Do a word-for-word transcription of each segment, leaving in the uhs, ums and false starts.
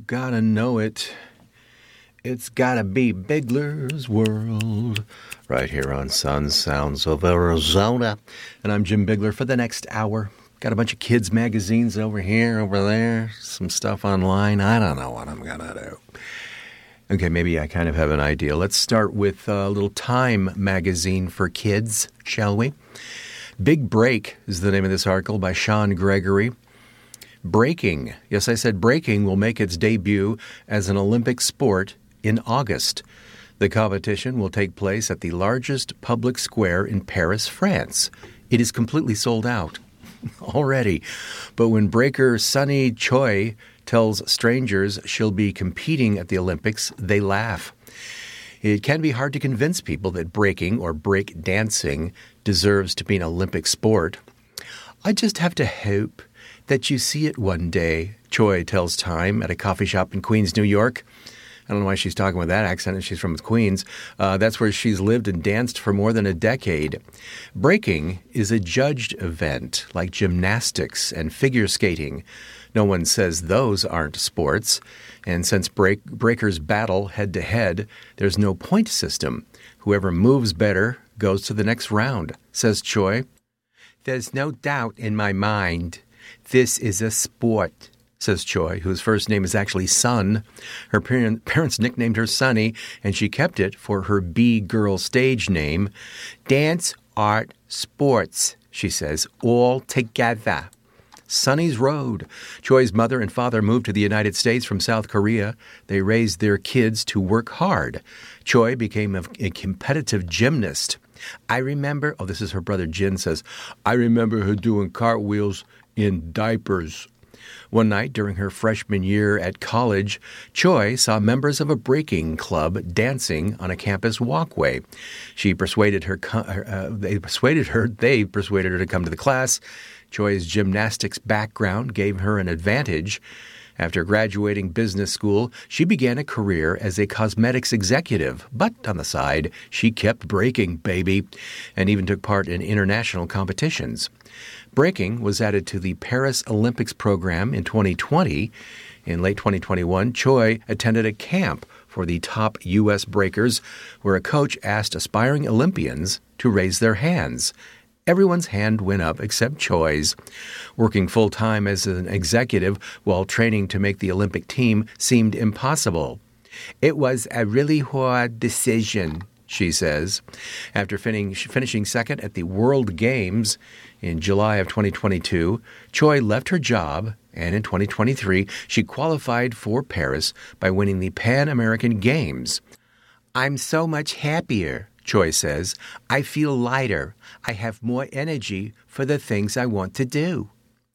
You gotta know it. It's gotta be Bigler's World. Right here on Sun Sounds of Arizona. And I'm Jim Bigler for the next hour. Got a bunch of kids' magazines over here, over there. Some stuff online. I don't know what I'm gonna do. Okay, maybe I kind of have an idea. Let's start with a little Time magazine for kids, shall we? Big Break is the name of this article by Sean Gregory. Breaking, yes, I said breaking, will make its debut as an Olympic sport in August. The competition will take place at the largest public square in Paris, France. It is completely sold out already. But when breaker Sunny Choi tells strangers she'll be competing at the Olympics, they laugh. It can be hard to convince people that breaking or break dancing deserves to be an Olympic sport. I just have to hope that you see it one day, Choi tells Time at a coffee shop in Queens, New York. I don't know why she's talking with that accent, and she's from Queens. Uh, that's where she's lived and danced for more than a decade. Breaking is a judged event, like gymnastics and figure skating. No one says those aren't sports. And since break, breakers battle head-to-head, there's no point system. Whoever moves better goes to the next round, says Choi. There's no doubt in my mind. This is a sport, says Choi, whose first name is actually Sun. Her parents nicknamed her Sunny, and she kept it for her B-girl stage name. Dance, art, sports, she says, all together. Sunny's Road. Choi's mother and father moved to the United States from South Korea. They raised their kids to work hard. Choi became a, a competitive gymnast. I remember, oh, this is her brother Jin says, I remember her doing cartwheels in diapers. One night during her freshman year at college, Choi saw members of a breaking club dancing on a campus walkway. She persuaded her, uh, they persuaded her, they persuaded her to come to the class. Choi's gymnastics background gave her an advantage. After graduating business school, she began a career as a cosmetics executive, but on the side, she kept breaking, baby, and even took part in international competitions. Breaking was added to the Paris Olympics program in twenty twenty. In late twenty twenty-one, Choi attended a camp for the top U S breakers, where a coach asked aspiring Olympians to raise their hands. Everyone's hand went up except Choi's. Working full-time as an executive while training to make the Olympic team seemed impossible. It was a really hard decision, she says. After fin- finishing second at the World Games in July of twenty twenty-two, Choi left her job, and in twenty twenty-three, she qualified for Paris by winning the Pan American Games. I'm so much happier, Choi says. I feel lighter. I have more energy for the things I want to do.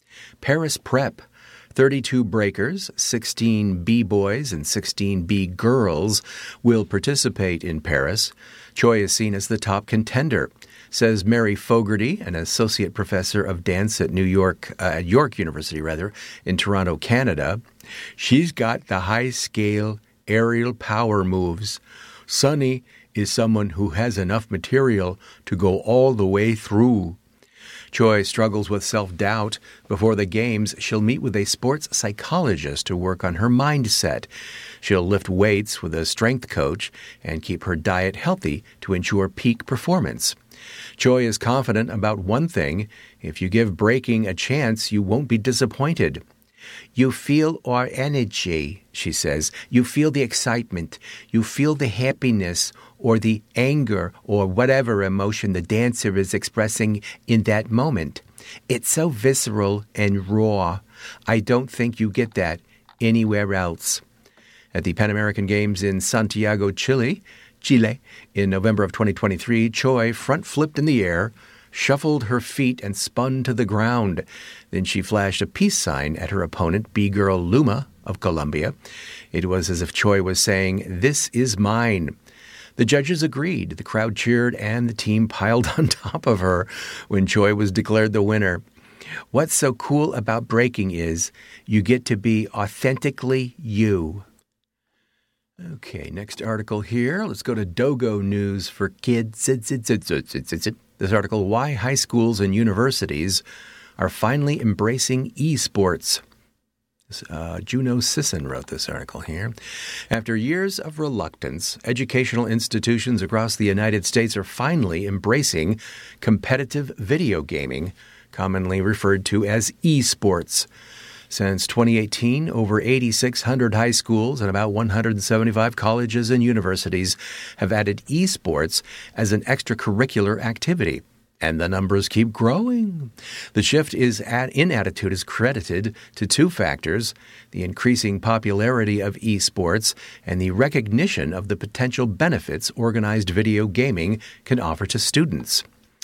Paris Prep. thirty-two breakers, sixteen B-boys and sixteen B-girls will participate in Paris. Choi is seen as the top contender, says Mary Fogarty, an associate professor of dance at New York, uh, at York University, rather, in Toronto, Canada. She's got the high-scale aerial power moves. Sunny is someone who has enough material to go all the way through. Choi struggles with self-doubt. Before the games, she'll meet with a sports psychologist to work on her mindset. She'll lift weights with a strength coach and keep her diet healthy to ensure peak performance. Choi is confident about one thing: if you give breaking a chance, you won't be disappointed. You feel our energy, she says. You feel the excitement. You feel the happiness or the anger or whatever emotion the dancer is expressing in that moment. It's so visceral and raw. I don't think you get that anywhere else. At the Pan American Games in Santiago, Chile, Chile, in November of twenty twenty-three, Choi front-flipped in the air, shuffled her feet, and spun to the ground. Then she flashed a peace sign at her opponent, B-girl Luma of Colombia. It was as if Choi was saying, "This is mine." The judges agreed. The crowd cheered, and the team piled on top of her when Choi was declared the winner. What's so cool about breaking is you get to be authentically you. Okay, next article here. Let's go to Dogo News for Kids. This article, Why High Schools and Universities Are Finally Embracing Esports. Uh, Juno Sisson wrote this article here. After years of reluctance, educational institutions across the United States are finally embracing competitive video gaming, commonly referred to as esports. Since twenty eighteen, over eight thousand six hundred high schools and about one hundred seventy-five colleges and universities have added esports as an extracurricular activity. And the numbers keep growing. The shift is at, in attitude is credited to two factors: the increasing popularity of esports and the recognition of the potential benefits organized video gaming can offer to students.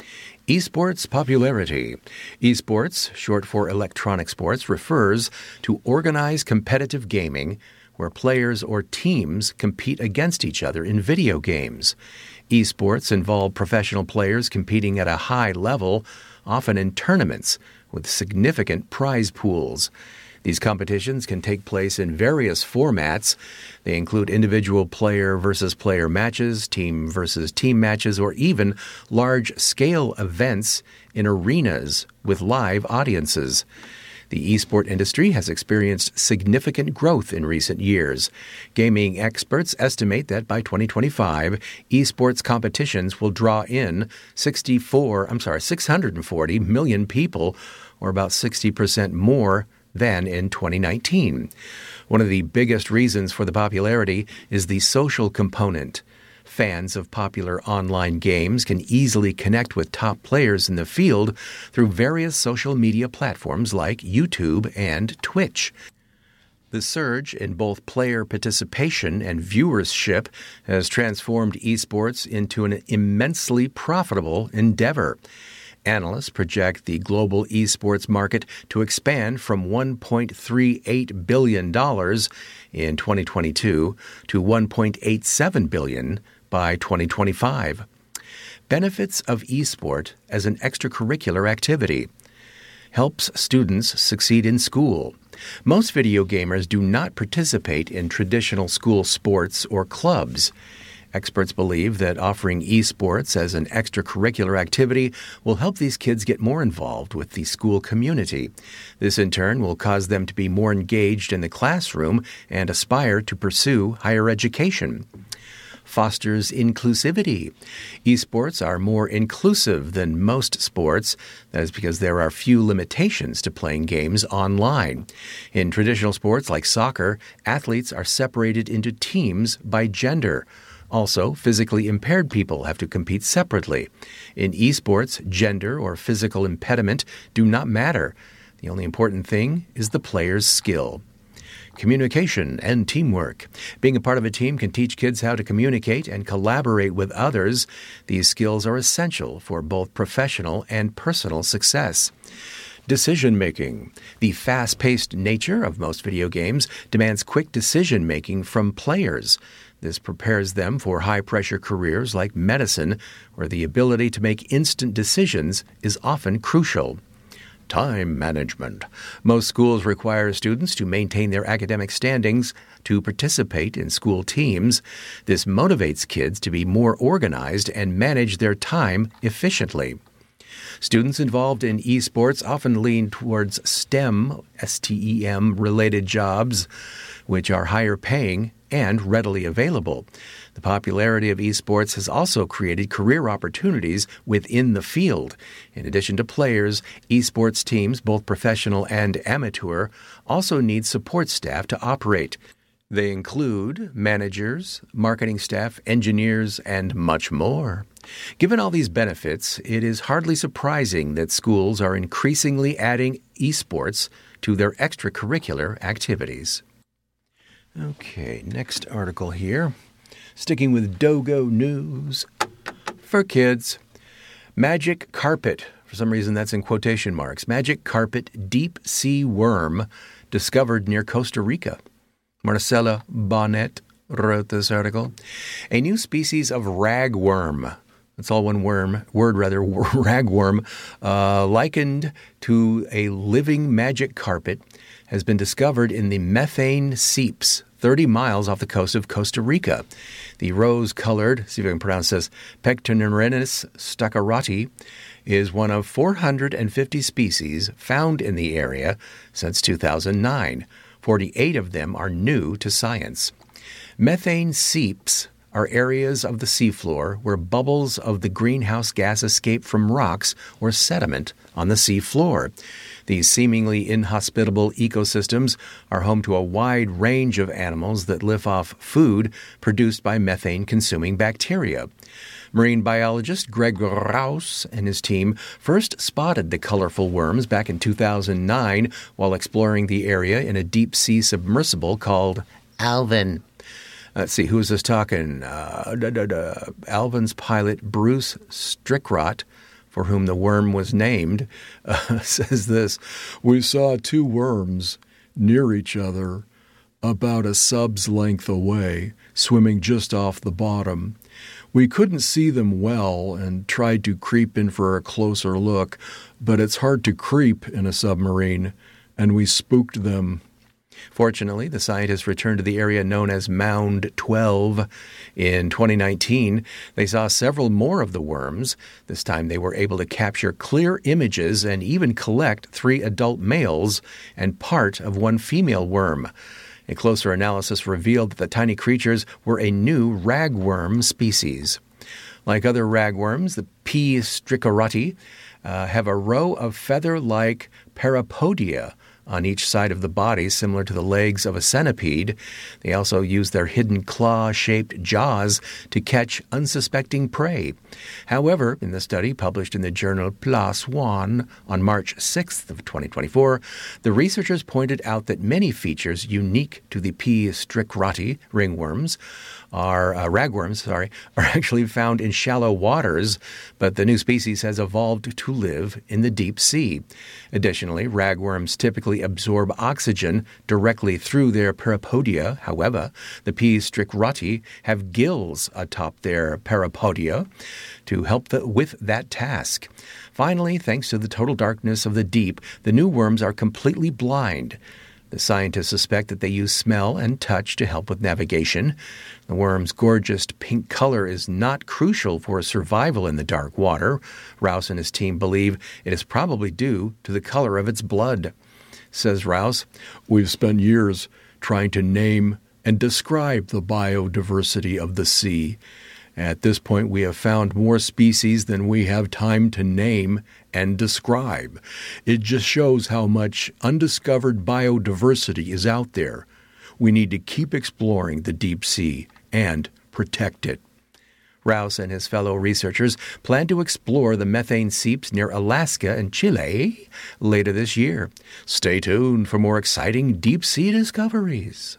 Esports popularity. Esports, short for electronic sports, refers to organized competitive gaming where players or teams compete against each other in video games. Esports involve professional players competing at a high level, often in tournaments with significant prize pools. These competitions can take place in various formats. They include individual player versus player matches, team versus team matches, or even large-scale events in arenas with live audiences. The esport industry has experienced significant growth in recent years. Gaming experts estimate that by twenty twenty-five, esports competitions will draw in sixty-four, I'm sorry, six hundred forty million people, or about sixty percent more than in twenty nineteen. One of the biggest reasons for the popularity is the social component. Fans of popular online games can easily connect with top players in the field through various social media platforms like YouTube and Twitch. The surge in both player participation and viewership has transformed esports into an immensely profitable endeavor. Analysts project the global esports market to expand from one point three eight billion dollars in twenty twenty-two to one point eight seven billion dollars by twenty twenty-five. Benefits of esport as an extracurricular activity. Helps students succeed in school. Most video gamers do not participate in traditional school sports or clubs. Experts believe that offering esports as an extracurricular activity will help these kids get more involved with the school community. This, in turn, will cause them to be more engaged in the classroom and aspire to pursue higher education. Fosters inclusivity. Esports are more inclusive than most sports. That is because there are few limitations to playing games online. In traditional sports like soccer, athletes are separated into teams by gender. Also, physically impaired people have to compete separately. In esports, gender or physical impediment do not matter. The only important thing is the player's skill. Communication and teamwork. Being a part of a team can teach kids how to communicate and collaborate with others. These skills are essential for both professional and personal success. Decision-making. The fast-paced nature of most video games demands quick decision-making from players. This prepares them for high-pressure careers like medicine, where the ability to make instant decisions is often crucial. Time management. Most schools require students to maintain their academic standings to participate in school teams. This motivates kids to be more organized and manage their time efficiently. Students involved in esports often lean towards STEM, S T E M, related jobs, which are higher paying and readily available. The popularity of esports has also created career opportunities within the field. In addition to players, esports teams, both professional and amateur, also need support staff to operate. They include managers, marketing staff, engineers, and much more. Given all these benefits, it is hardly surprising that schools are increasingly adding esports to their extracurricular activities. Okay, next article here. Sticking with Dogo News. For kids, magic carpet. For some reason, that's in quotation marks. Magic carpet deep sea worm discovered near Costa Rica. Marcella Bonnet wrote this article. A new species of ragworm. That's all one worm, word rather, ragworm, uh, likened to a living magic carpet, has been discovered in the methane seeps, thirty miles off the coast of Costa Rica. The rose-colored, see if I can pronounce this, Pectinorenus staccarati, is one of four hundred fifty species found in the area since two thousand nine. forty-eight of them are new to science. Methane seeps are areas of the seafloor where bubbles of the greenhouse gas escape from rocks or sediment on the seafloor. These seemingly inhospitable ecosystems are home to a wide range of animals that live off food produced by methane-consuming bacteria. Marine biologist Greg Rouse and his team first spotted the colorful worms back in two thousand nine while exploring the area in a deep-sea submersible called Alvin. Let's see, who is this talking? Uh, da, da, da. Alvin's pilot, Bruce Strickrott, for whom the worm was named, uh, says this: "We saw two worms near each other, about a sub's length away, swimming just off the bottom. We couldn't see them well and tried to creep in for a closer look, but it's hard to creep in a submarine, and we spooked them." Fortunately, the scientists returned to the area known as Mound twelve. In twenty nineteen, they saw several more of the worms. This time they were able to capture clear images and even collect three adult males and part of one female worm. A closer analysis revealed that the tiny creatures were a new ragworm species. Like other ragworms, the P. strickerotti uh, have a row of feather-like parapodia on each side of the body, similar to the legs of a centipede. They also use their hidden claw-shaped jaws to catch unsuspecting prey. However, in the study published in the journal PLOS ONE on March sixth of twenty twenty-four, the researchers pointed out that many features unique to the P. strickerotti ringworms are uh, ragworms, sorry, are actually found in shallow waters, but the new species has evolved to live in the deep sea. Additionally, ragworms typically absorb oxygen directly through their parapodia. However, the P. strickerotti have gills atop their parapodia to help the, with that task. Finally, thanks to the total darkness of the deep, the new worms are completely blind. The scientists suspect that they use smell and touch to help with navigation. The worm's gorgeous pink color is not crucial for survival in the dark water. Rouse and his team believe it is probably due to the color of its blood. Says Rouse, "We've spent years trying to name and describe the biodiversity of the sea. At this point, we have found more species than we have time to name and describe. It just shows how much undiscovered biodiversity is out there. We need to keep exploring the deep sea and protect it." Rouse and his fellow researchers plan to explore the methane seeps near Alaska and Chile later this year. Stay tuned for more exciting deep-sea discoveries.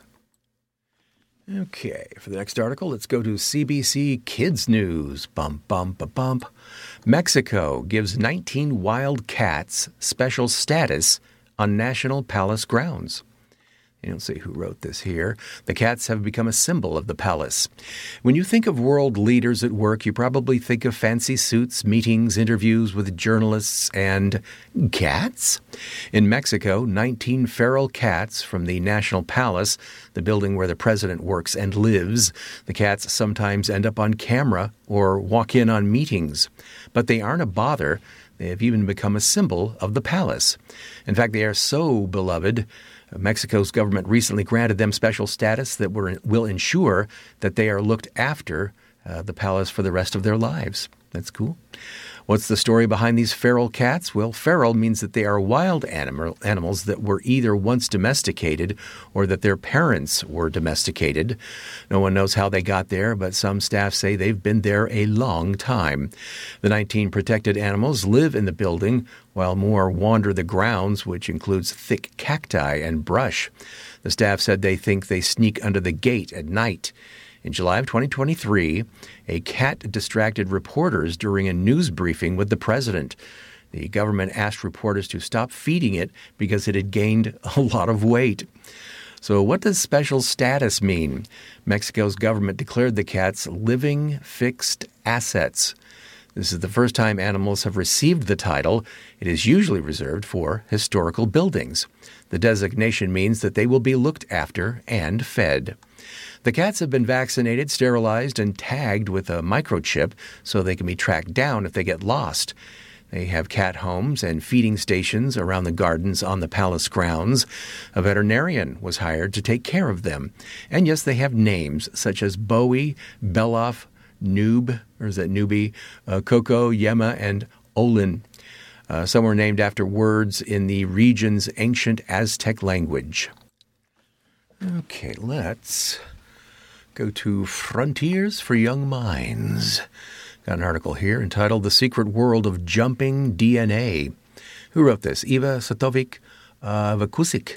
Okay, for the next article, let's go to C B C Kids News. Bump, bump, bump, bump. Mexico gives nineteen wild cats special status on National Palace grounds. You don't see who wrote this here. The cats have become a symbol of the palace. When you think of world leaders at work, you probably think of fancy suits, meetings, interviews with journalists, and cats. In Mexico, nineteen feral cats from the National Palace, the building where the president works and lives. The cats sometimes end up on camera or walk in on meetings. But they aren't a bother. They have even become a symbol of the palace. In fact, they are so beloved, Mexico's government recently granted them special status that will ensure that they are looked after uh, the palace for the rest of their lives. That's cool. What's the story behind these feral cats? Well, feral means that they are wild animal, animals that were either once domesticated or that their parents were domesticated. No one knows how they got there, but some staff say they've been there a long time. The nineteen protected animals live in the building, while more wander the grounds, which includes thick cacti and brush. The staff said they think they sneak under the gate at night. In July of twenty twenty-three, a cat distracted reporters during a news briefing with the president. The government asked reporters to stop feeding it because it had gained a lot of weight. So what does special status mean? Mexico's government declared the cats living fixed assets. This is the first time animals have received the title. It is usually reserved for historical buildings. The designation means that they will be looked after and fed. The cats have been vaccinated, sterilized, and tagged with a microchip so they can be tracked down if they get lost. They have cat homes and feeding stations around the gardens on the palace grounds. A veterinarian was hired to take care of them. And yes, they have names such as Bowie, Beloff, Noob, or is that Newbie, uh, Coco, Yema, and Olin. Uh, some were named after words in the region's ancient Aztec language. Okay, let's go to Frontiers for Young Minds. Got an article here entitled The Secret World of Jumping D N A. Who wrote this? Eva Satovic uh, Vakusik.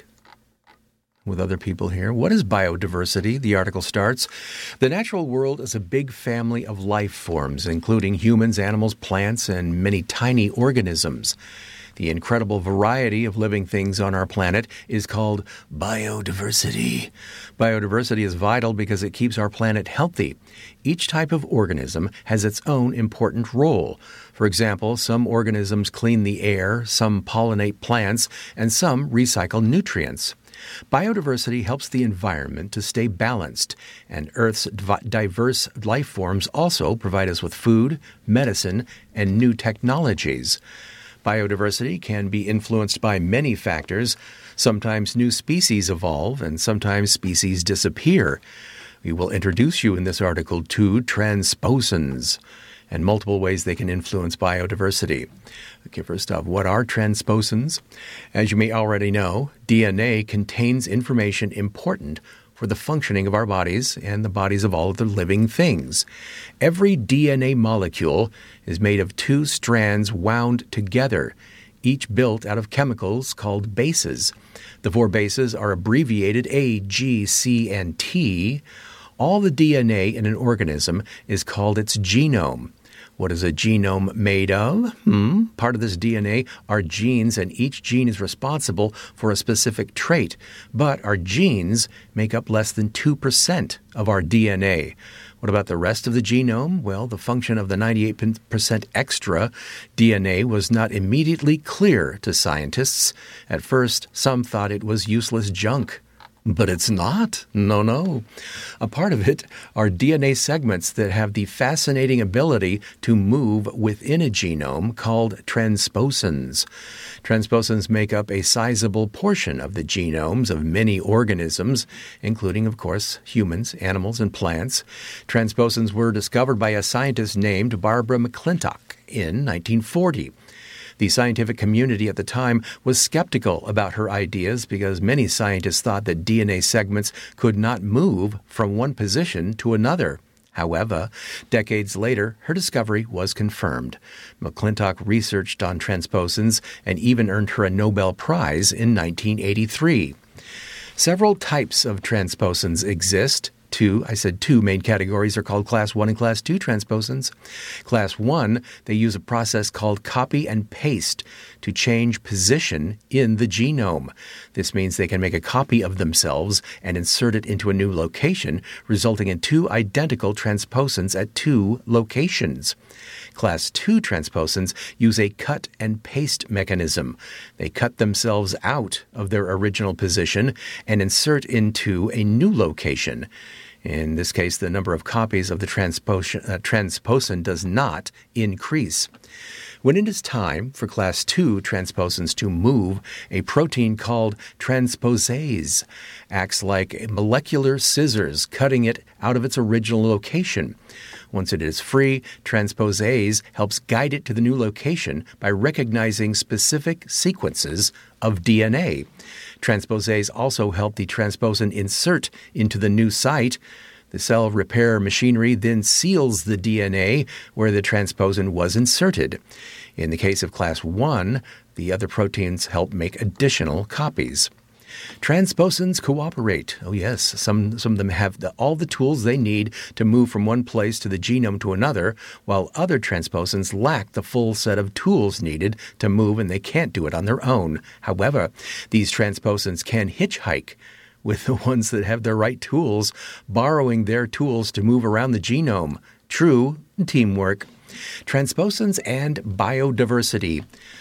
With other people here. What is biodiversity? The article starts. The natural world is a big family of life forms, including humans, animals, plants, and many tiny organisms. The incredible variety of living things on our planet is called biodiversity. Biodiversity is vital because it keeps our planet healthy. Each type of organism has its own important role. For example, some organisms clean the air, some pollinate plants, and some recycle nutrients. Biodiversity helps the environment to stay balanced, and Earth's diverse life forms also provide us with food, medicine, and new technologies. Biodiversity can be influenced by many factors. Sometimes new species evolve, and sometimes species disappear. We will introduce you in this article to transposons and multiple ways they can influence biodiversity. Okay, first off, what are transposons? As you may already know, D N A contains information important for the functioning of our bodies and the bodies of all of the living things. Every D N A molecule is made of two strands wound together, each built out of chemicals called bases. The four bases are abbreviated A, G, C, and T. All the D N A in an organism is called its genome. What is a genome made of? Hmm. Part of this D N A are genes, and each gene is responsible for a specific trait. But our genes make up less than two percent of our D N A. What about the rest of the genome? Well, the function of the ninety-eight percent extra D N A was not immediately clear to scientists. At first, some thought it was useless junk. But it's not. No, no. A part of it are D N A segments that have the fascinating ability to move within a genome called transposons. Transposons make up a sizable portion of the genomes of many organisms, including, of course, humans, animals, and plants. Transposons were discovered by a scientist named Barbara McClintock in nineteen forty. The scientific community at the time was skeptical about her ideas because many scientists thought that D N A segments could not move from one position to another. However, decades later, her discovery was confirmed. McClintock researched on transposons and even earned her a Nobel Prize in nineteen eighty-three. Several types of transposons exist. Two, I said two main categories are called Class one and Class two transposons. Class one, they use a process called copy and paste to change position in the genome. This means they can make a copy of themselves and insert it into a new location, resulting in two identical transposons at two locations. Class two transposons use a cut and paste mechanism. They cut themselves out of their original position and insert into a new location. In this case, the number of copies of the transposon, uh, transposon does not increase. When it is time for Class two transposons to move, a protein called transposase acts like molecular scissors, cutting it out of its original location. Once it is free, transposase helps guide it to the new location by recognizing specific sequences of D N A. Transposase also help the transposon insert into the new site. The cell repair machinery then seals the D N A where the transposon was inserted. In the case of Class one, the other proteins help make additional copies. Transposons cooperate. Oh yes, some, some of them have the, all the tools they need to move from one place to the genome to another, while other transposons lack the full set of tools needed to move, and they can't do it on their own. However, these transposons can hitchhike with the ones that have the right tools, borrowing their tools to move around the genome. True teamwork. Transposons and biodiversity.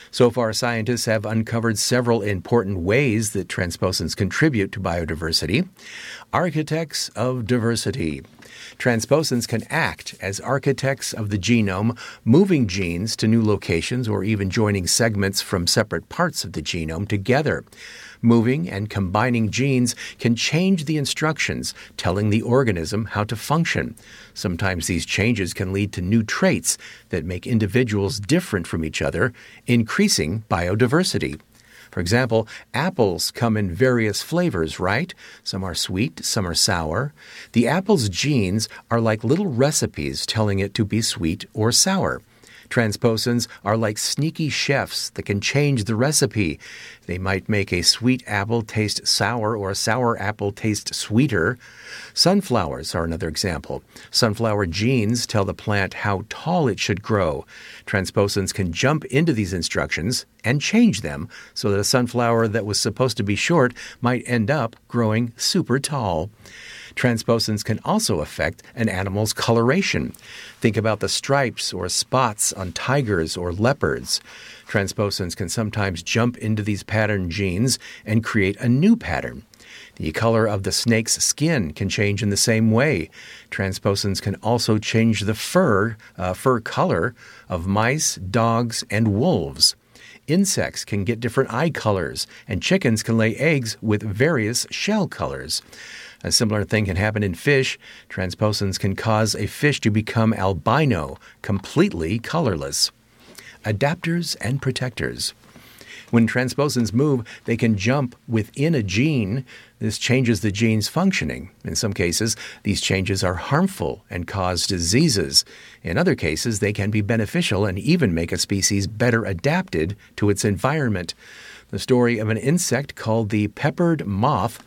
So far, scientists have uncovered several important ways that transposons contribute to biodiversity. Architects of diversity. Transposons can act as architects of the genome, moving genes to new locations or even joining segments from separate parts of the genome together. Moving and combining genes can change the instructions, telling the organism how to function. Sometimes these changes can lead to new traits that make individuals different from each other, increasing biodiversity. For example, apples come in various flavors, right? Some are sweet, some are sour. The apple's genes are like little recipes telling it to be sweet or sour. Transposons are like sneaky chefs that can change the recipe. They might make a sweet apple taste sour or a sour apple taste sweeter. Sunflowers are another example. Sunflower genes tell the plant how tall it should grow. Transposons can jump into these instructions and change them so that a sunflower that was supposed to be short might end up growing super tall. Transposons can also affect an animal's coloration. Think about the stripes or spots on tigers or leopards. Transposons can sometimes jump into these pattern genes and create a new pattern. The color of the snake's skin can change in the same way. Transposons can also change the fur, uh, fur color of mice, dogs, and wolves. Insects can get different eye colors, and chickens can lay eggs with various shell colors. A similar thing can happen in fish. Transposons can cause a fish to become albino, completely colorless. Adapters and protectors. When transposons move, they can jump within a gene. This changes the gene's functioning. In some cases, these changes are harmful and cause diseases. In other cases, they can be beneficial and even make a species better adapted to its environment. The story of an insect called the peppered moth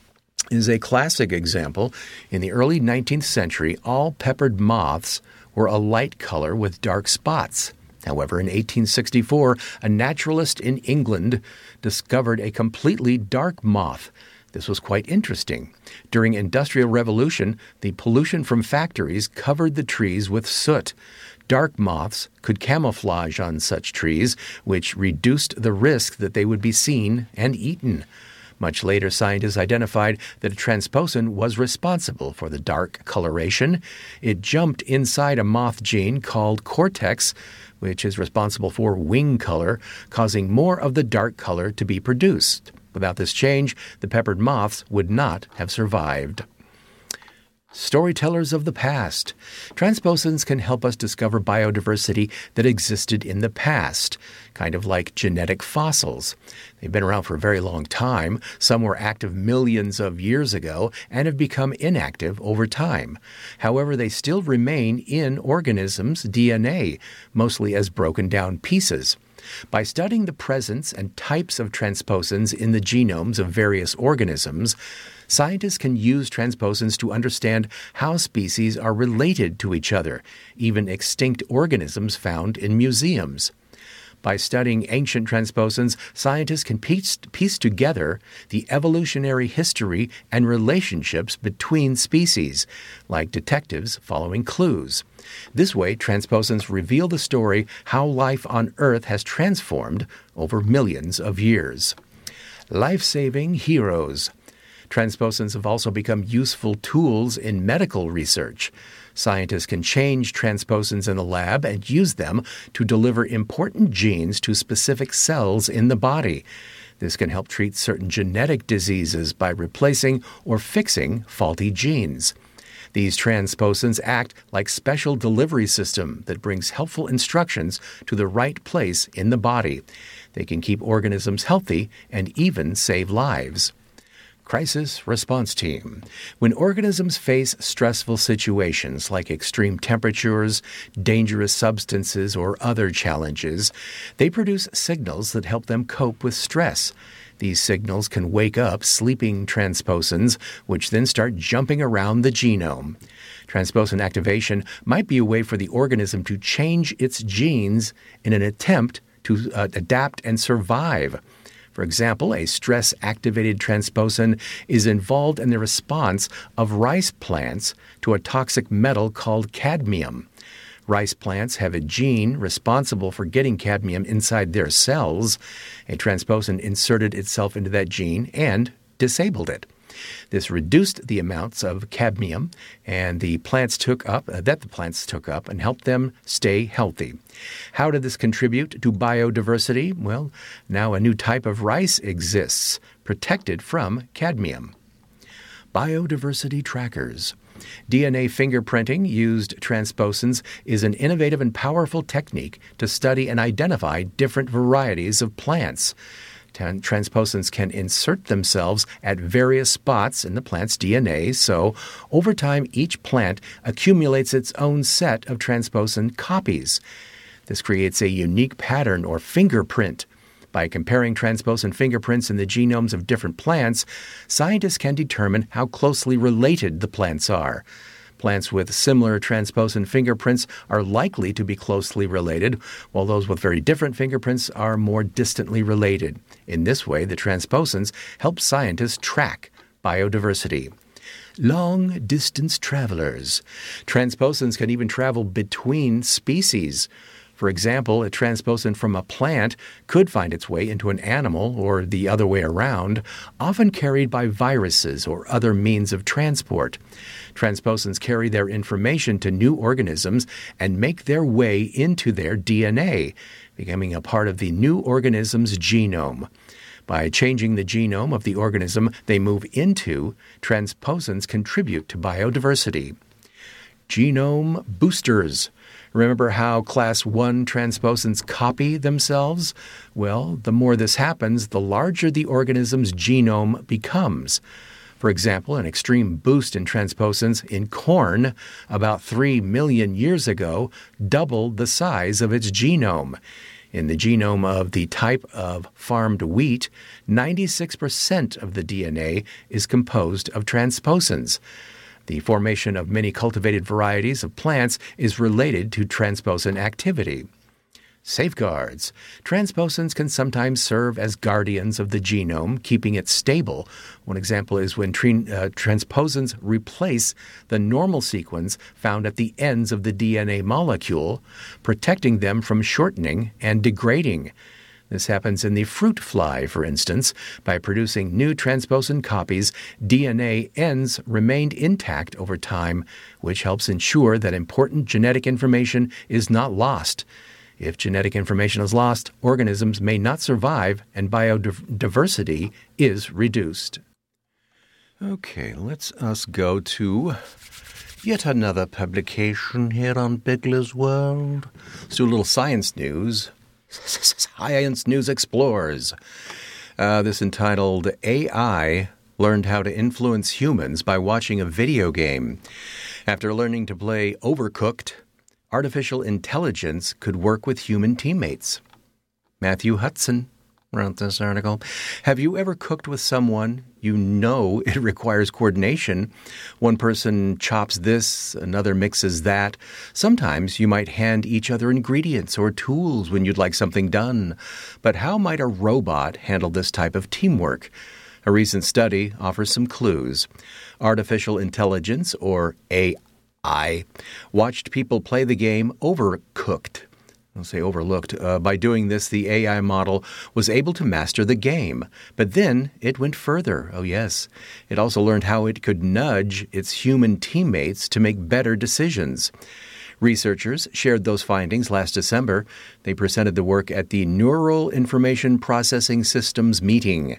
is a classic example. In the early nineteenth century, all peppered moths were a light color with dark spots. However, in eighteen sixty-four, a naturalist in England discovered a completely dark moth. This was quite interesting. During Industrial Revolution, the pollution from factories covered the trees with soot. Dark moths could camouflage on such trees, which reduced the risk that they would be seen and eaten. Much later, scientists identified that a transposon was responsible for the dark coloration. It jumped inside a moth gene called cortex, which is responsible for wing color, causing more of the dark color to be produced. Without this change, the peppered moths would not have survived. Storytellers of the past. Transposons can help us discover biodiversity that existed in the past, kind of like genetic fossils. They've been around for a very long time. Some were active millions of years ago and have become inactive over time. However, they still remain in organisms' D N A, mostly as broken down pieces. By studying the presence and types of transposons in the genomes of various organisms, scientists can use transposons to understand how species are related to each other, even extinct organisms found in museums. By studying ancient transposons, scientists can piece, piece together the evolutionary history and relationships between species, like detectives following clues. This way, transposons reveal the story how life on Earth has transformed over millions of years. Life-saving heroes. Transposons have also become useful tools in medical research. Scientists can change transposons in the lab and use them to deliver important genes to specific cells in the body. This can help treat certain genetic diseases by replacing or fixing faulty genes. These transposons act like special delivery system that brings helpful instructions to the right place in the body. They can keep organisms healthy and even save lives. Crisis Response Team. When organisms face stressful situations like extreme temperatures, dangerous substances, or other challenges, they produce signals that help them cope with stress. These signals can wake up sleeping transposons, which then start jumping around the genome. Transposon activation might be a way for the organism to change its genes in an attempt to uh, adapt and survive. For example, a stress-activated transposon is involved in the response of rice plants to a toxic metal called cadmium. Rice plants have a gene responsible for getting cadmium inside their cells. A transposon inserted itself into that gene and disabled it. This reduced the amounts of cadmium and the plants took up uh, that the plants took up and helped them stay healthy. How did this contribute to biodiversity? Well, now a new type of rice exists, protected from cadmium. Biodiversity trackers. D N A fingerprinting used transposons is an innovative and powerful technique to study and identify different varieties of plants. Transposons can insert themselves at various spots in the plant's D N A, so over time each plant accumulates its own set of transposon copies. This creates a unique pattern or fingerprint. By comparing transposon fingerprints in the genomes of different plants, scientists can determine how closely related the plants are. Plants with similar transposon fingerprints are likely to be closely related, while those with very different fingerprints are more distantly related. In this way, the transposons help scientists track biodiversity. Long-distance travelers. Transposons can even travel between species. For example, a transposon from a plant could find its way into an animal or the other way around, often carried by viruses or other means of transport. Transposons carry their information to new organisms and make their way into their D N A, becoming a part of the new organism's genome. By changing the genome of the organism they move into, transposons contribute to biodiversity. Genome boosters. Remember how class one transposons copy themselves? Well, the more this happens, the larger the organism's genome becomes. For example, an extreme boost in transposons in corn about three million years ago doubled the size of its genome. In the genome of the type of farmed wheat, ninety-six percent of the D N A is composed of transposons. The formation of many cultivated varieties of plants is related to transposon activity. Safeguards. Transposons can sometimes serve as guardians of the genome, keeping it stable. One example is when tre- uh, transposons replace the normal sequence found at the ends of the D N A molecule, protecting them from shortening and degrading. This happens in the fruit fly, for instance. By producing new transposon copies, D N A ends remained intact over time, which helps ensure that important genetic information is not lost. If genetic information is lost, organisms may not survive and biodiversity is reduced. Okay, let's us go to yet another publication here on Bigler's World. Let's do a little science news. Science News Explores. Uh, this entitled, A I Learned How to Influence Humans by Watching a Video Game. After learning to play Overcooked, artificial intelligence could work with human teammates. Matthew Hudson wrote this article. Have you ever cooked with someone you know it requires coordination? One person chops this, another mixes that. Sometimes you might hand each other ingredients or tools when you'd like something done. But how might a robot handle this type of teamwork? A recent study offers some clues. Artificial intelligence, or A I, watched people play the game Overcooked. I'll say overlooked. Uh, by doing this, the A I model was able to master the game. But then it went further. Oh, yes. It also learned how it could nudge its human teammates to make better decisions. Researchers shared those findings last December. They presented the work at the Neural Information Processing Systems meeting.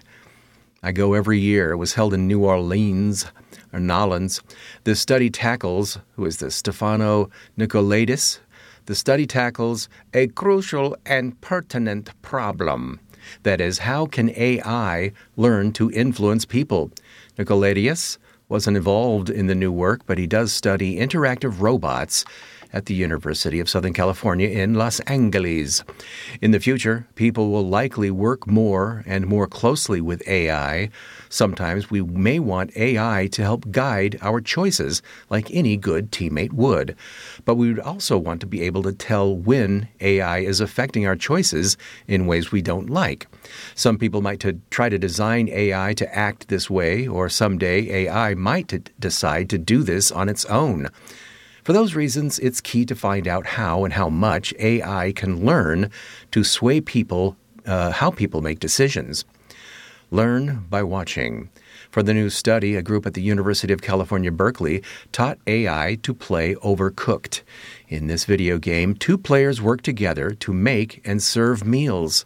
I go every year. It was held in New Orleans, or Nolans. This study tackles, who is this, Stefano Nicolaidis? The study tackles a crucial and pertinent problem. That is, how can A I learn to influence people? Nicolaidis wasn't involved in the new work, but he does study interactive robots at the University of Southern California in Los Angeles. In the future, people will likely work more and more closely with A I. Sometimes we may want A I to help guide our choices, like any good teammate would. But we would also want to be able to tell when A I is affecting our choices in ways we don't like. Some people might to try to design A I to act this way, or someday A I might to decide to do this on its own. For those reasons, it's key to find out how and how much A I can learn to sway people, uh, how people make decisions. Learn by watching. For the new study, a group at the University of California, Berkeley taught A I to play Overcooked. In this video game, two players work together to make and serve meals.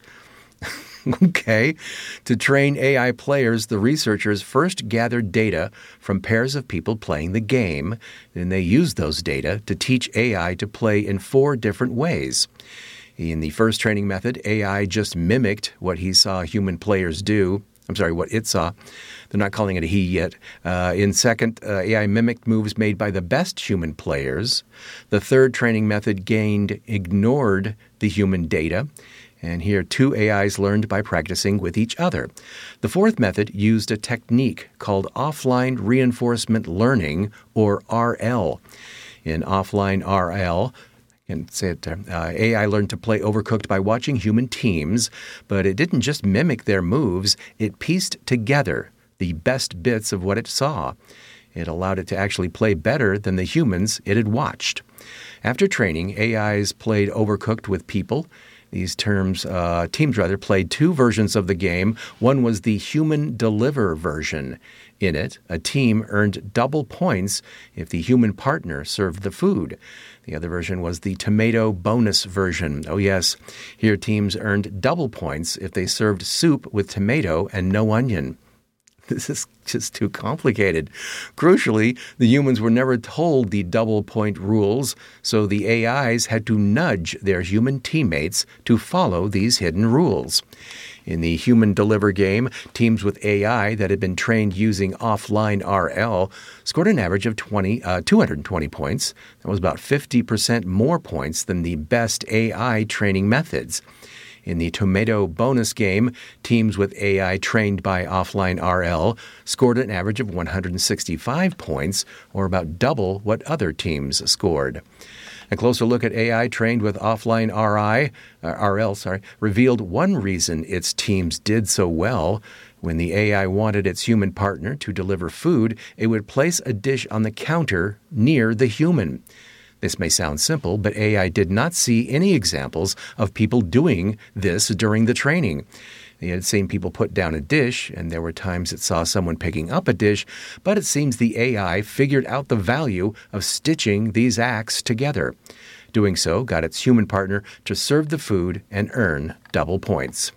Okay. To train A I players, the researchers first gathered data from pairs of people playing the game. Then they used those data to teach A I to play in four different ways. In the first training method, A I just mimicked what he saw human players do. I'm sorry, what it saw. They're not calling it a he yet. Uh, in second, uh, A I mimicked moves made by the best human players. The third training method gained, ignored the human data. And here, two A Is learned by practicing with each other. The fourth method used a technique called offline reinforcement learning, or R L. In offline R L, and say it, uh, A I learned to play Overcooked by watching human teams, but it didn't just mimic their moves, it pieced together the best bits of what it saw. It allowed it to actually play better than the humans it had watched. After training, A Is played Overcooked with people. These terms, uh, teams rather, played two versions of the game. One was the human deliver version. In it, a team earned double points if the human partner served the food. The other version was the tomato bonus version. Oh yes, here teams earned double points if they served soup with tomato and no onion. This is just too complicated. Crucially, the humans were never told the double point rules, so the A Is had to nudge their human teammates to follow these hidden rules. In the human deliver game, teams with A I that had been trained using offline R L scored an average of twenty, uh, two hundred twenty points. That was about fifty percent more points than the best A I training methods. In the tomato bonus game, teams with A I trained by offline R L scored an average of one hundred sixty-five points, or about double what other teams scored. A closer look at A I trained with offline R I, uh, R L sorry, revealed one reason its teams did so well. When the A I wanted its human partner to deliver food, it would place a dish on the counter near the human. This may sound simple, but A I did not see any examples of people doing this during the training. They had seen people put down a dish, and there were times it saw someone picking up a dish, but it seems the A I figured out the value of stitching these acts together. Doing so got its human partner to serve the food and earn double points.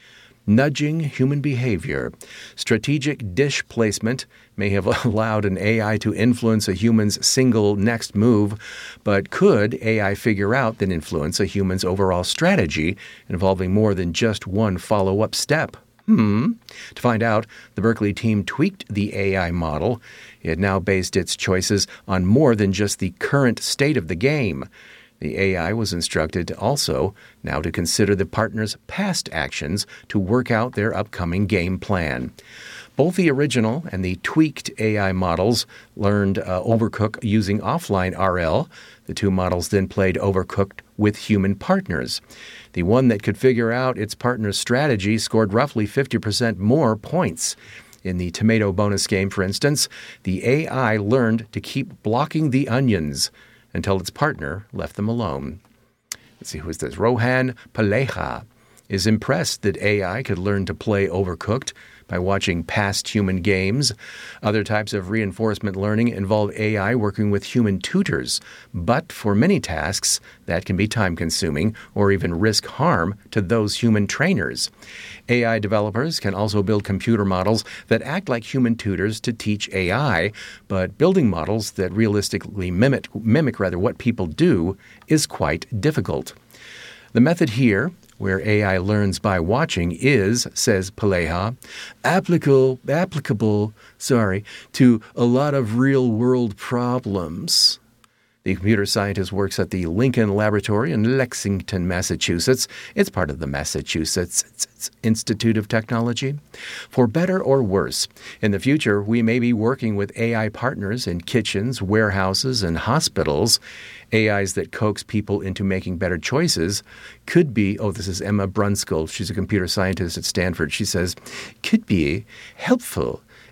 Nudging human behavior. Strategic dish placement may have allowed an A I to influence a human's single next move, but could A I figure out then influence a human's overall strategy involving more than just one follow-up step? Hmm. To find out, the Berkeley team tweaked the A I model. It now based its choices on more than just the current state of the game. The A I was instructed also now to consider the partner's past actions to work out their upcoming game plan. Both the original and the tweaked A I models learned uh, Overcook using offline R L. The two models then played Overcooked with human partners. The one that could figure out its partner's strategy scored roughly fifty percent more points. In the tomato bonus game, for instance, the A I learned to keep blocking the onions until its partner left them alone. Let's see, who is this? Rohan Paleja is impressed that A I could learn to play Overcooked by watching past human games. Other types of reinforcement learning involve A I working with human tutors, but for many tasks, that can be time-consuming or even risk harm to those human trainers. A I developers can also build computer models that act like human tutors to teach A I, but building models that realistically mimic, mimic rather what people do is quite difficult. The method here, where A I learns by watching, is, says Paleja, applicable, applicable, sorry, to a lot of real-world problems. The computer scientist works at the Lincoln Laboratory in Lexington, Massachusetts. It's part of the Massachusetts Institute of Technology. For better or worse, in the future, we may be working with A I partners in kitchens, warehouses, and hospitals. A Is that coax people into making better choices could be, oh, this is Emma Brunskill. She's a computer scientist at Stanford. She says, could be helpful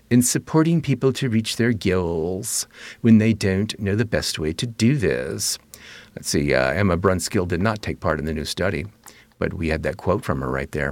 in supporting people to reach their goals when they don't know the best way to do this. Let's see, uh, Emma Brunskill did not take part in the new study, but we had that quote from her right there.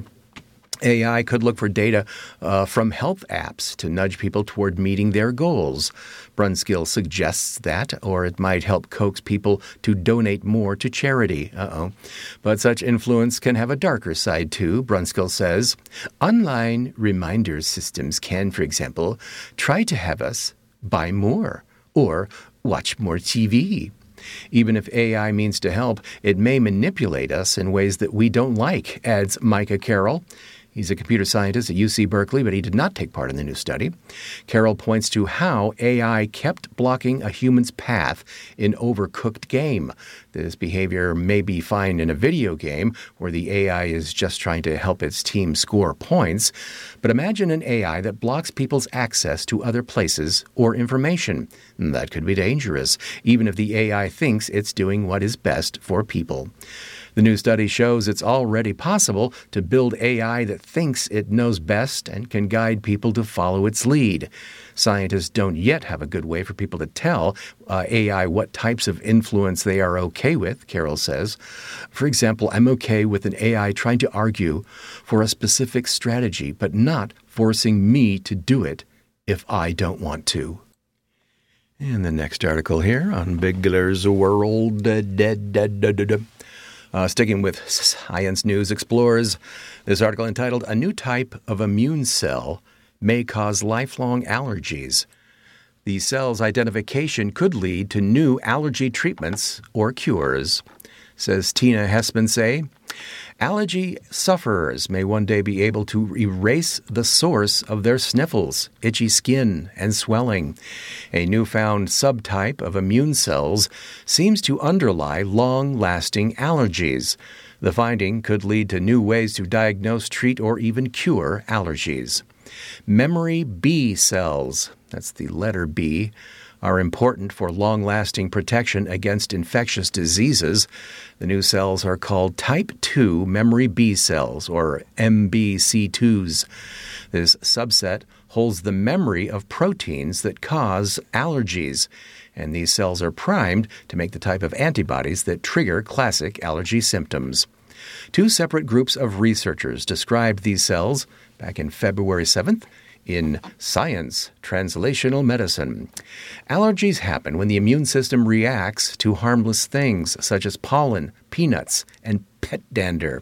A I could look for data uh, from health apps to nudge people toward meeting their goals. Brunskill suggests that, or it might help coax people to donate more to charity. Uh-oh. But such influence can have a darker side, too, Brunskill says. Online reminder systems can, for example, try to have us buy more or watch more T V. Even if A I means to help, it may manipulate us in ways that we don't like, adds Micah Carroll. He's a computer scientist at U C Berkeley, but he did not take part in the new study. Carroll points to how A I kept blocking a human's path in Overcooked game. This behavior may be fine in a video game where the A I is just trying to help its team score points. But imagine an A I that blocks people's access to other places or information. That could be dangerous, even if the A I thinks it's doing what is best for people. The new study shows it's already possible to build A I that thinks it knows best and can guide people to follow its lead. Scientists don't yet have a good way for people to tell uh, A I what types of influence they are okay with, Carroll says. For example, I'm okay with an A I trying to argue for a specific strategy, but not forcing me to do it if I don't want to. And the next article here on Bigler's World. Da, da, da, da, da, da. Uh, sticking with Science News explores this article entitled, A New Type of Immune Cell May Cause Lifelong Allergies. The cell's identification could lead to new allergy treatments or cures, says Tina Hespensay. Allergy sufferers may one day be able to erase the source of their sniffles, itchy skin, and swelling. A newfound subtype of immune cells seems to underlie long-lasting allergies. The finding could lead to new ways to diagnose, treat, or even cure allergies. Memory B cells, that's the letter B, are important for long-lasting protection against infectious diseases. The new cells are called type two memory B cells, or M B C twos. This subset holds the memory of proteins that cause allergies, and these cells are primed to make the type of antibodies that trigger classic allergy symptoms. Two separate groups of researchers described these cells back in February seventh in Science Translational Medicine. Allergies happen when the immune system reacts to harmless things such as pollen, peanuts, and pet dander.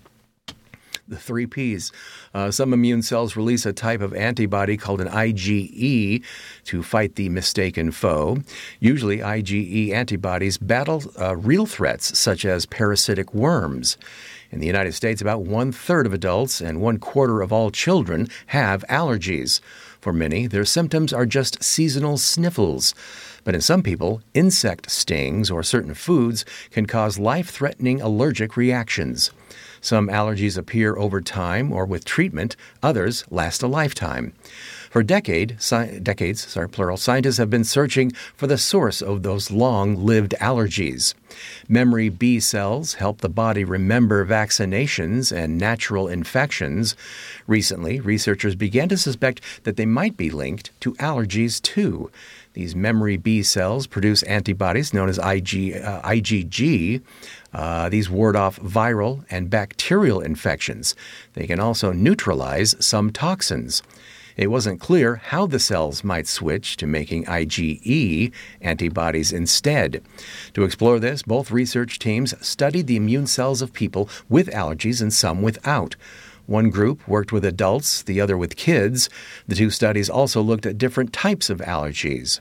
The three Ps. Uh, some immune cells release a type of antibody called an I G E to fight the mistaken foe. Usually, I G E antibodies battle uh, real threats such as parasitic worms. In the United States, about one-third of adults and one-quarter of all children have allergies. For many, their symptoms are just seasonal sniffles. But in some people, insect stings or certain foods can cause life-threatening allergic reactions. Some allergies appear over time or with treatment. Others last a lifetime. For decade, sci- decades, sorry, plural, scientists have been searching for the source of those long-lived allergies. Memory B cells help the body remember vaccinations and natural infections. Recently, researchers began to suspect that they might be linked to allergies too. These memory B cells produce antibodies known as I G, uh, I G G. Uh, these ward off viral and bacterial infections. They can also neutralize some toxins. It wasn't clear how the cells might switch to making I G E antibodies instead. To explore this, both research teams studied the immune cells of people with allergies and some without. One group worked with adults, the other with kids. The two studies also looked at different types of allergies.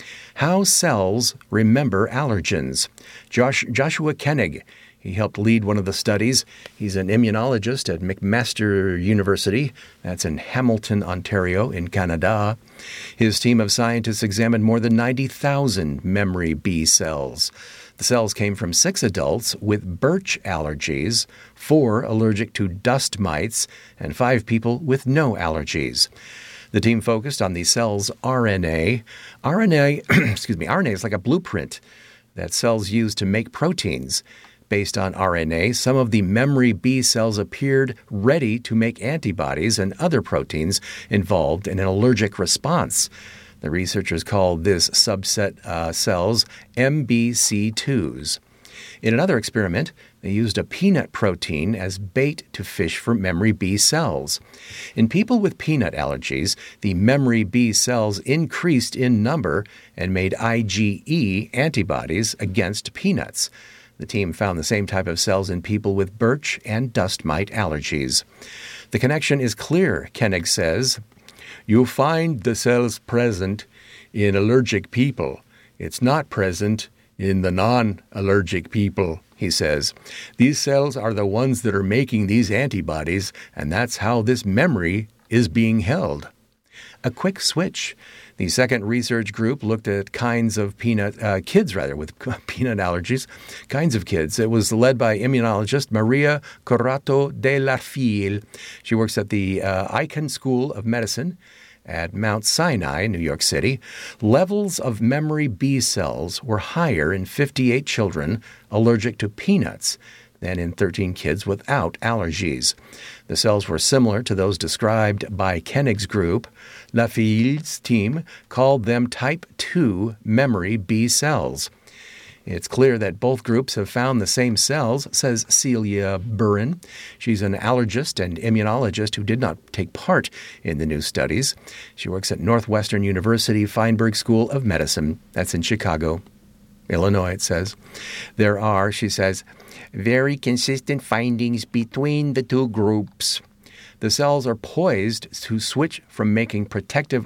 How cells remember allergens. Josh, Joshua Koenig, he helped lead one of the studies. He's an immunologist at McMaster University. That's in Hamilton, Ontario, in Canada. His team of scientists examined more than ninety thousand memory B cells. The cells came from six adults with birch allergies, four allergic to dust mites, and five people with no allergies. The team focused on the cell's R N A. R N A, excuse me, R N A is like a blueprint that cells use to make proteins. Based on R N A, some of the memory B cells appeared ready to make antibodies and other proteins involved in an allergic response. The researchers called this subset uh, cells M B C twos. In another experiment, they used a peanut protein as bait to fish for memory B cells. In people with peanut allergies, the memory B cells increased in number and made IgE antibodies against peanuts. The team found the same type of cells in people with birch and dust mite allergies. The connection is clear, Koenig says. You find the cells present in allergic people. It's not present in the non-allergic people, he says. These cells are the ones that are making these antibodies, and that's how this memory is being held. A quick switch. The second research group looked at kinds of peanut, uh, kids rather, with peanut allergies, kinds of kids. It was led by immunologist Maria Corrato de la Fille. She works at the uh, Icahn School of Medicine at Mount Sinai, New York City. Levels of memory B cells were higher in fifty-eight children allergic to peanuts than in thirteen kids without allergies. The cells were similar to those described by Koenig's group. Lafille's team called them type two memory B cells. It's clear that both groups have found the same cells, says Celia Burin. She's an allergist and immunologist who did not take part in the new studies. She works at Northwestern University Feinberg School of Medicine. That's in Chicago, Illinois, it says. There are, she says, very consistent findings between the two groups. The cells are poised to switch from making protective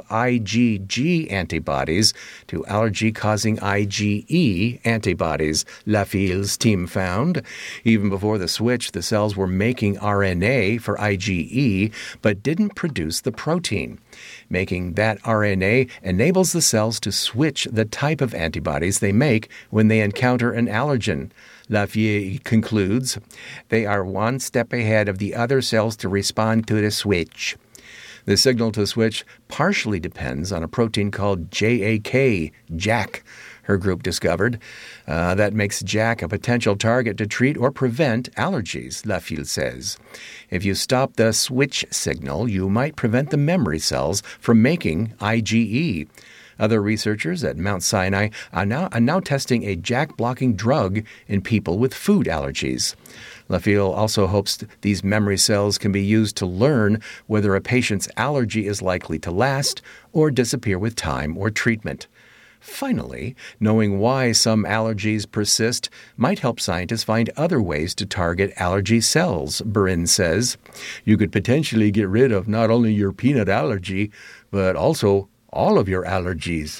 IgG antibodies to allergy-causing IgE antibodies, Lafille's team found. Even before the switch, the cells were making R N A for IgE, but didn't produce the protein. Making that R N A enables the cells to switch the type of antibodies they make when they encounter an allergen. Lafille concludes, they are one step ahead of the other cells to respond to the switch. The signal to switch partially depends on a protein called J A K, JAK, her group discovered. Uh, that makes JAK a potential target to treat or prevent allergies, Lafille says. If you stop the switch signal, you might prevent the memory cells from making IgE. Other researchers at Mount Sinai are now, are now testing a JAK-blocking drug in people with food allergies. Lafille also hopes these memory cells can be used to learn whether a patient's allergy is likely to last or disappear with time or treatment. Finally, knowing why some allergies persist might help scientists find other ways to target allergy cells, Burin says. You could potentially get rid of not only your peanut allergy, but also all of your allergies.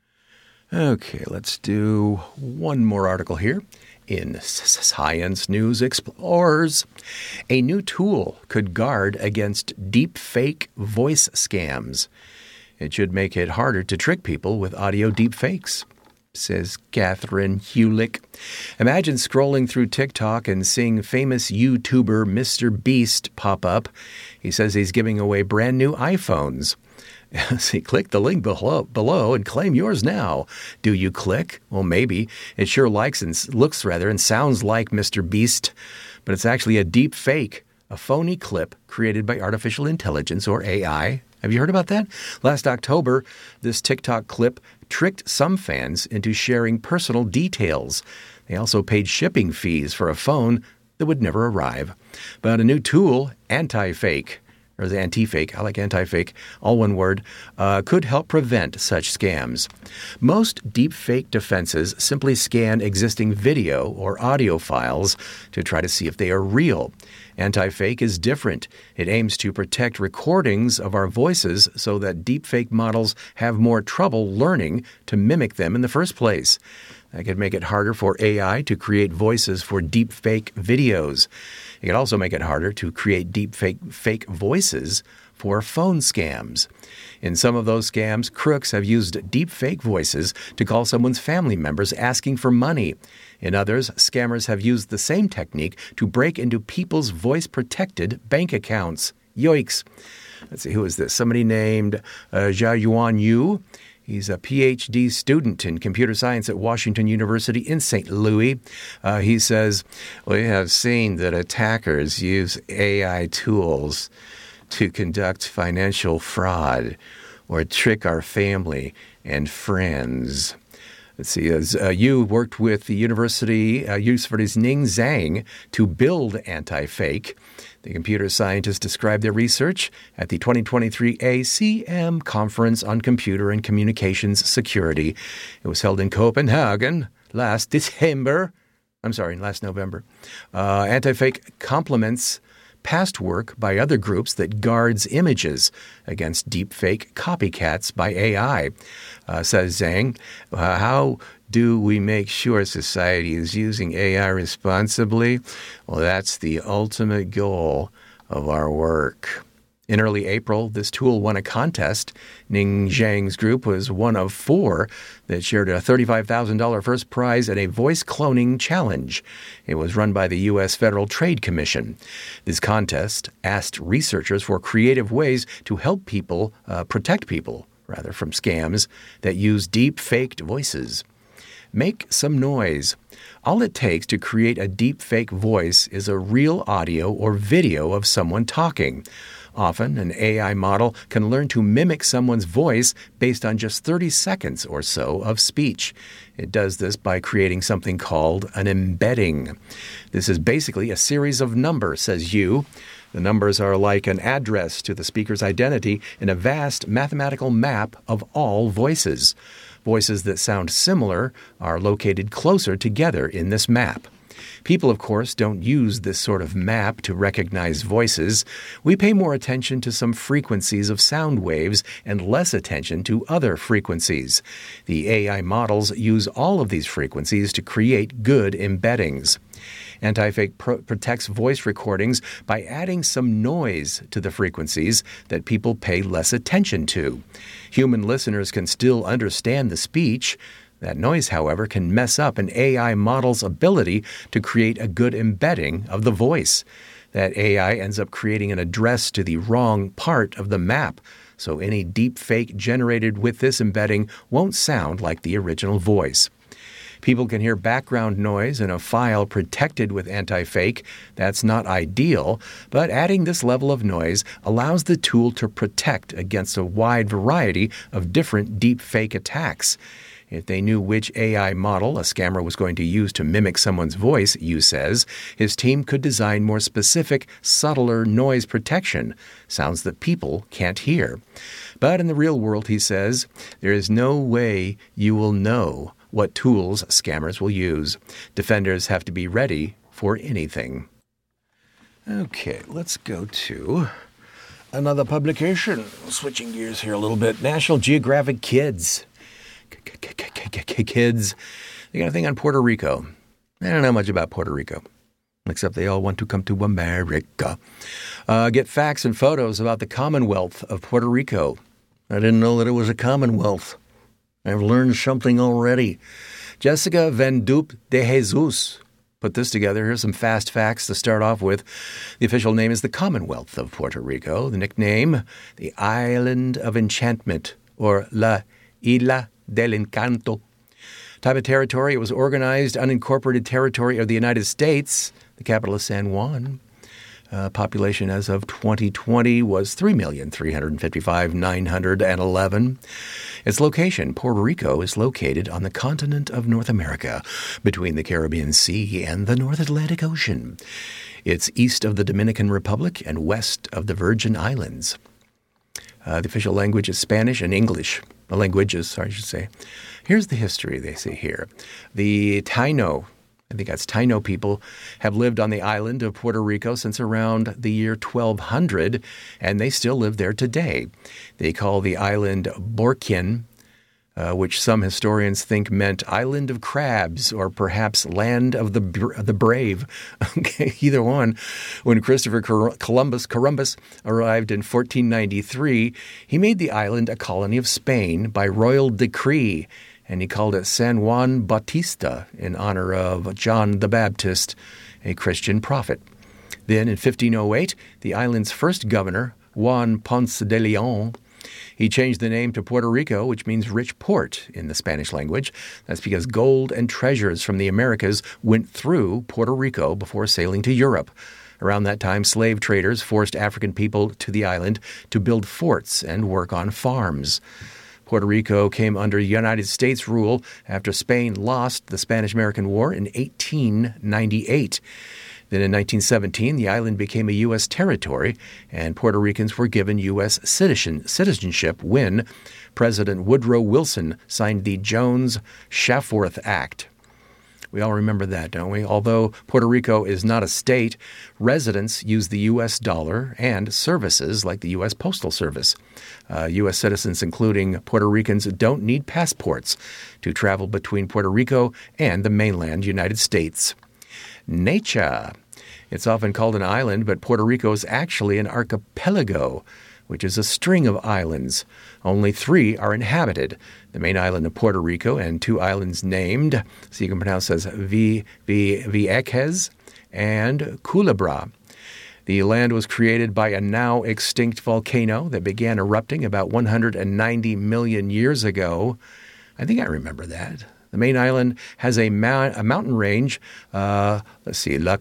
Okay, let's do one more article here. In Science News Explorers, a new tool could guard against deep fake voice scams. It should make it harder to trick people with audio deep fakes, says Catherine Hulick. Imagine scrolling through TikTok and seeing famous YouTuber Mister Beast pop up. He says he's giving away brand new iPhones. See, click the link below, below and claim yours now. Do you click? Well, maybe. It sure likes and looks rather and sounds like Mister Beast, but it's actually a deep fake, a phony clip created by artificial intelligence or A I. Have you heard about that? Last October, this TikTok clip tricked some fans into sharing personal details. They also paid shipping fees for a phone that would never arrive. But a new tool, Anti-Fake, or the anti-fake, I like anti-fake, all one word, uh, could help prevent such scams. Most deepfake defenses simply scan existing video or audio files to try to see if they are real. Anti-fake is different. It aims to protect recordings of our voices so that deepfake models have more trouble learning to mimic them in the first place. That could make it harder for A I to create voices for deepfake videos. It could also make it harder to create deepfake fake voices for phone scams. In some of those scams, crooks have used deepfake voices to call someone's family members asking for money. In others, scammers have used the same technique to break into people's voice-protected bank accounts. Yoicks. Let's see, who is this? Somebody named uh, Jia Yuan Yu. He's a P H D student in computer science at Washington University in Saint Louis. Uh, he says, we have seen that attackers use A I tools to conduct financial fraud or trick our family and friends. Let's see, as uh, you worked with the University, uh, University's Ning Zhang to build Anti-Fake. The computer scientists described their research at the twenty twenty-three A C M Conference on Computer and Communications Security. It was held in Copenhagen last December. I'm sorry, last November. Uh, Anti-Fake complements past work by other groups that guards images against deepfake copycats by A I. Uh, says Zhang, uh, how do we make sure society is using A I responsibly? Well, that's the ultimate goal of our work. In early April, this tool won a contest. Ning Zhang's group was one of four that shared a thirty-five thousand dollars first prize at a voice cloning challenge. It was run by the U S Federal Trade Commission. This contest asked researchers for creative ways to help people, uh, protect people, rather, from scams that use deep faked voices. Make some noise. All it takes to create a deep fake voice is a real audio or video of someone talking. Often, an A I model can learn to mimic someone's voice based on just thirty seconds or so of speech. It does this by creating something called an embedding. This is basically a series of numbers, says Yu. The numbers are like an address to the speaker's identity in a vast mathematical map of all voices. Voices that sound similar are located closer together in this map. People, of course, don't use this sort of map to recognize voices. We pay more attention to some frequencies of sound waves and less attention to other frequencies. The A I models use all of these frequencies to create good embeddings. Anti-Fake pro- protects voice recordings by adding some noise to the frequencies that people pay less attention to. Human listeners can still understand the speech. That noise, however, can mess up an A I model's ability to create a good embedding of the voice. That A I ends up creating an address to the wrong part of the map, so any deep fake generated with this embedding won't sound like the original voice. People can hear background noise in a file protected with Anti-Fake. That's not ideal, but adding this level of noise allows the tool to protect against a wide variety of different deep fake attacks. If they knew which A I model a scammer was going to use to mimic someone's voice, Yu says, his team could design more specific, subtler noise protection, sounds that people can't hear. But in the real world, he says, there is no way you will know what tools scammers will use. Defenders have to be ready for anything. Okay, let's go to another publication. Switching gears here a little bit. National Geographic Kids. Kids. They got a thing on Puerto Rico. I don't know much about Puerto Rico, except they all want to come to America. Uh, get facts and photos about the Commonwealth of Puerto Rico. I didn't know that it was a Commonwealth. I've learned something already. Jessica Vendup de Jesus put this together. Here's some fast facts to start off with. The official name is the Commonwealth of Puerto Rico. The nickname, the Island of Enchantment, or La Isla del Encanto. Type of territory, it was organized unincorporated territory of the United States. The capital is San Juan. Uh, population as of twenty twenty was three million three hundred fifty-five thousand nine hundred eleven. Its location, Puerto Rico, is located on the continent of North America, between the Caribbean Sea and the North Atlantic Ocean. It's east of the Dominican Republic and west of the Virgin Islands. Uh, the official language is Spanish and English. Uh, languages, sorry, I should say. Here's the history, they say here. The Taino, I think that's Taino people, have lived on the island of Puerto Rico since around the year twelve hundred, and they still live there today. They call the island Borquien, uh, which some historians think meant Island of Crabs or perhaps Land of the the Brave. Okay, either one. When Christopher Columbus, Columbus arrived in fourteen ninety-three, he made the island a colony of Spain by royal decree, and he called it San Juan Bautista in honor of John the Baptist, a Christian prophet. Then in fifteen oh eight, the island's first governor, Juan Ponce de Leon, He changed the name to Puerto Rico, which means rich port in the Spanish language. That's because gold and treasures from the Americas went through Puerto Rico before sailing to Europe. Around that time, slave traders forced African people to the island to build forts and work on farms. Puerto Rico came under United States rule after Spain lost the Spanish-American War in eighteen ninety-eight. Then in nineteen seventeen, the island became a U S territory, and Puerto Ricans were given U S citizen, citizenship when President Woodrow Wilson signed the Jones-Shafforth Act. We all remember that, don't we? Although Puerto Rico is not a state, residents use the U S dollar and services like the U S Postal Service. Uh, U S citizens, including Puerto Ricans, don't need passports to travel between Puerto Rico and the mainland United States. Nature. It's often called an island, but Puerto Rico is actually an archipelago, which is a string of islands. Only three are inhabited: the main island of Puerto Rico and two islands named, so you can pronounce as Vi, Vi, Vieques and Culebra. The land was created by a now extinct volcano that began erupting about one hundred ninety million years ago. I think I remember that. The main island has a, mount, a mountain range, uh, let's see, La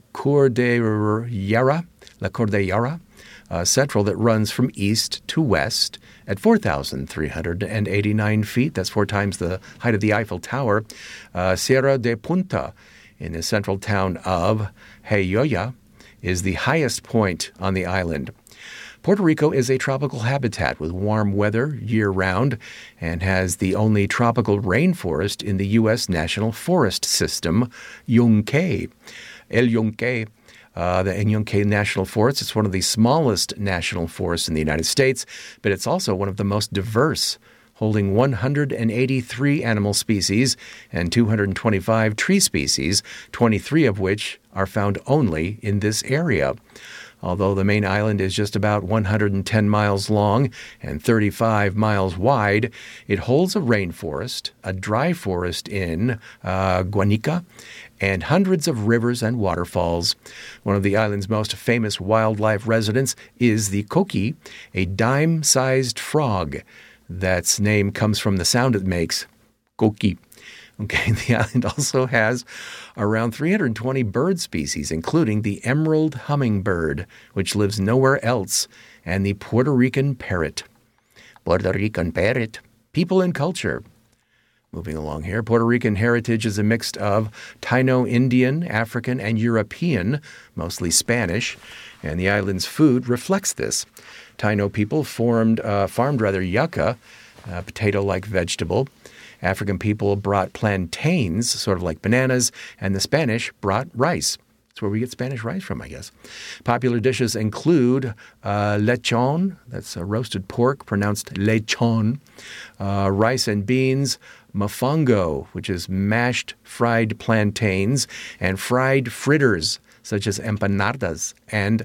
Cordillera, La Cordillera, Uh, Central, that runs from east to west at four thousand three hundred eighty-nine feet. That's four times the height of the Eiffel Tower. Uh, Sierra de Punta in the central town of Heyoya is the highest point on the island. Puerto Rico is a tropical habitat with warm weather year-round and has the only tropical rainforest in the U S National Forest System, Yunque. El Yunque. Uh, the Yunque National Forest. It's one of the smallest national forests in the United States, but it's also one of the most diverse, holding one hundred eighty-three animal species and two hundred twenty-five tree species, twenty-three of which are found only in this area. Although the main island is just about one hundred ten miles long and thirty-five miles wide, it holds a rainforest, a dry forest in uh, Guanica, and hundreds of rivers and waterfalls. One of the island's most famous wildlife residents is the coqui, a dime-sized frog. That's name comes from the sound it makes, coqui. Okay, the island also has around three hundred twenty bird species, including the emerald hummingbird, which lives nowhere else, and the Puerto Rican parrot. Puerto Rican parrot. People and culture. Moving along here, Puerto Rican heritage is a mix of Taino Indian, African, and European, mostly Spanish, and the island's food reflects this. Taino people formed, uh, farmed rather yucca, a potato-like vegetable. African people brought plantains, sort of like bananas, and the Spanish brought rice. That's where we get Spanish rice from, I guess. Popular dishes include uh, lechon, that's a roasted pork, pronounced lechon, uh, rice and beans, mofongo, which is mashed fried plantains, and fried fritters, such as empanadas, and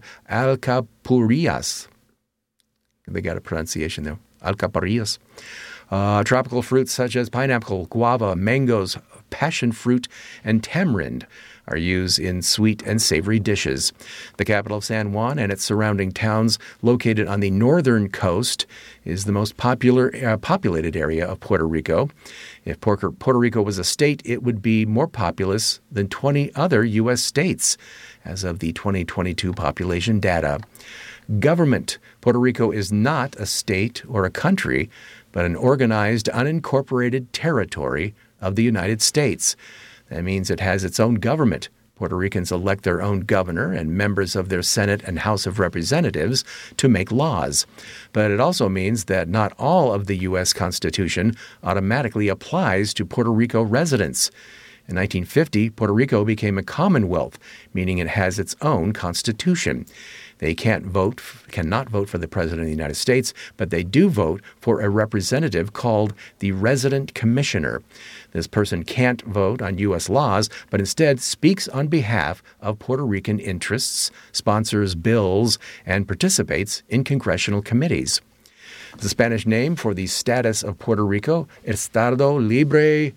alcapurrias. They got a pronunciation there, alcapurrias. Uh, tropical fruits such as pineapple, guava, mangoes, passion fruit, and tamarind are used in sweet and savory dishes. The capital of San Juan and its surrounding towns, located on the northern coast, is the most popular uh, populated area of Puerto Rico. If Puerto Rico was a state, it would be more populous than twenty other U S states, as of the twenty twenty-two population data. Government. Puerto Rico is not a state or a country, but an organized, unincorporated territory of the United States. That means it has its own government. Puerto Ricans elect their own governor and members of their Senate and House of Representatives to make laws. But it also means that not all of the U S Constitution automatically applies to Puerto Rico residents. In nineteen fifty, Puerto Rico became a commonwealth, meaning it has its own constitution. They can't vote, cannot vote for the President of the United States, but they do vote for a representative called the Resident Commissioner. This person can't vote on U S laws, but instead speaks on behalf of Puerto Rican interests, sponsors bills, and participates in congressional committees. The Spanish name for the status of Puerto Rico, Estado Libre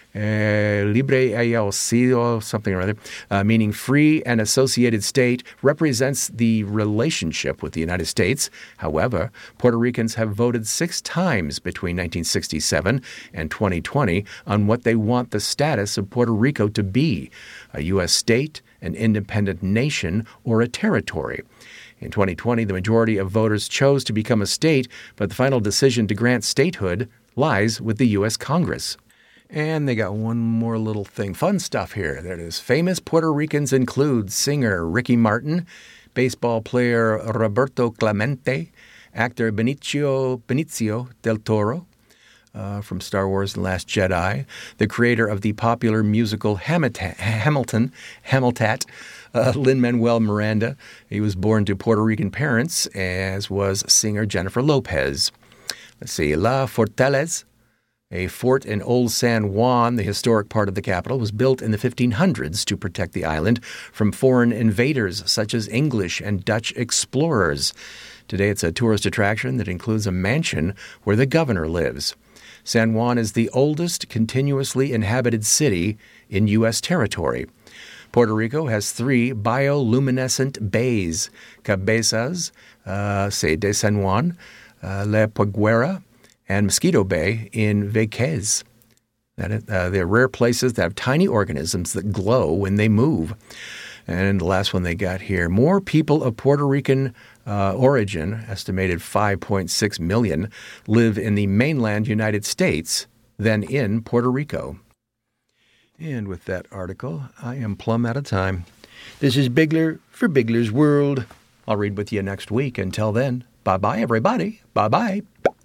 Uh, libre asilo, something or other, uh, meaning free and associated state, represents the relationship with the United States. However, Puerto Ricans have voted six times between nineteen sixty-seven and twenty twenty on what they want the status of Puerto Rico to be, a U S state, an independent nation, or a territory. In twenty twenty, the majority of voters chose to become a state, but the final decision to grant statehood lies with the U S Congress. And they got one more little thing. Fun stuff here. There it is. Famous Puerto Ricans include singer Ricky Martin, baseball player Roberto Clemente, actor Benicio, Benicio del Toro uh, from Star Wars The Last Jedi, the creator of the popular musical Hamilton, Hamilton, Hamiltat, uh, Lin-Manuel Miranda. He was born to Puerto Rican parents, as was singer Jennifer Lopez. Let's see. La Fortaleza, a fort in Old San Juan, the historic part of the capital, was built in the fifteen hundreds to protect the island from foreign invaders such as English and Dutch explorers. Today it's a tourist attraction that includes a mansion where the governor lives. San Juan is the oldest continuously inhabited city in U S territory. Puerto Rico has three bioluminescent bays, Cabezas, uh, say de San Juan, uh, La Peguera, and Mosquito Bay in Vázquez. That, uh, they're rare places that have tiny organisms that glow when they move. And the last one they got here, more people of Puerto Rican uh, origin, estimated five point six million, live in the mainland United States than in Puerto Rico. And with that article, I am plumb out of time. This is Bigler for Bigler's World. I'll read with you next week. Until then, bye-bye, everybody. Bye-bye.